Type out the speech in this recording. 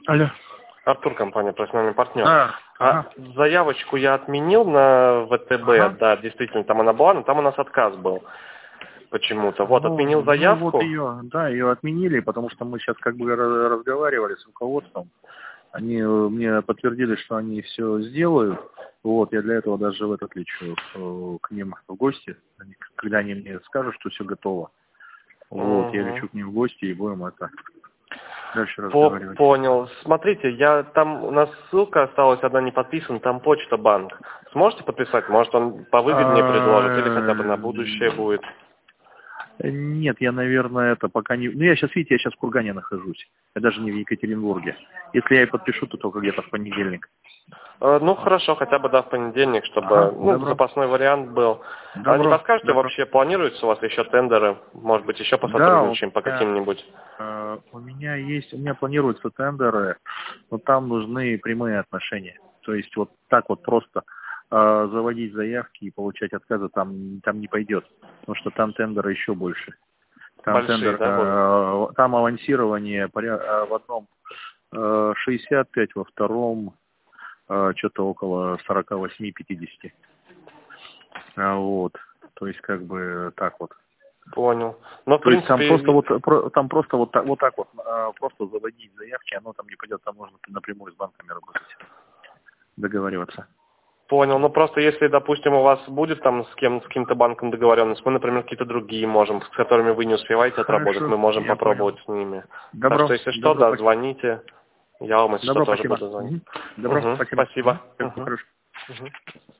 Алло. Артур, компания «Профессиональный партнер». Ага. Заявочку я отменил на ВТБ, Ага. да, действительно, там она была, но там у нас отказ был почему-то. Вот, отменил заявку. Вот ее отменили, потому что мы сейчас как бы разговаривали с руководством. Они мне подтвердили, что они все сделают. Вот, я для этого даже в этот лечу к ним в гости. Когда они мне скажут, что все готово. Вот, я лечу к ним в гости и будем это дальше разговаривать. Понял. Смотрите, там у нас ссылка осталась одна не подписана, там почта банк. Сможете подписать? Может, он повыгоднее предложит или хотя бы на будущее будет? Нет, я, наверное, это пока не... Ну, я сейчас в Кургане нахожусь. Я даже не в Екатеринбурге. Если я и подпишу, то только где-то в понедельник. Ну, хорошо, хотя бы, да, в понедельник, чтобы, запасной вариант был. А не подскажете, вообще планируются у вас еще тендеры? Может быть, еще посотрудничаем по каким-нибудь? У меня планируются тендеры, но там нужны прямые отношения. То есть вот так вот просто заводить заявки и получать отказы там не пойдет. Потому что там тендеры еще больше. Там Большие, там авансирование в одном 65, во втором что-то около 48-50. Вот. То есть как бы так вот. Понял. Но, в То есть принципе... там просто вот так вот просто заводить заявки, оно там не пойдет, там нужно напрямую с банками работать, договариваться. Понял. Ну, просто если, допустим, у вас будет там с каким-то банком договоренность, мы, например, какие-то другие можем, с которыми вы не успеваете отработать, мы можем попробовать с ними. Так что, если что, да, звоните. Я вам, если что, тоже буду звонить. Добро, спасибо. Спасибо. Хорошо.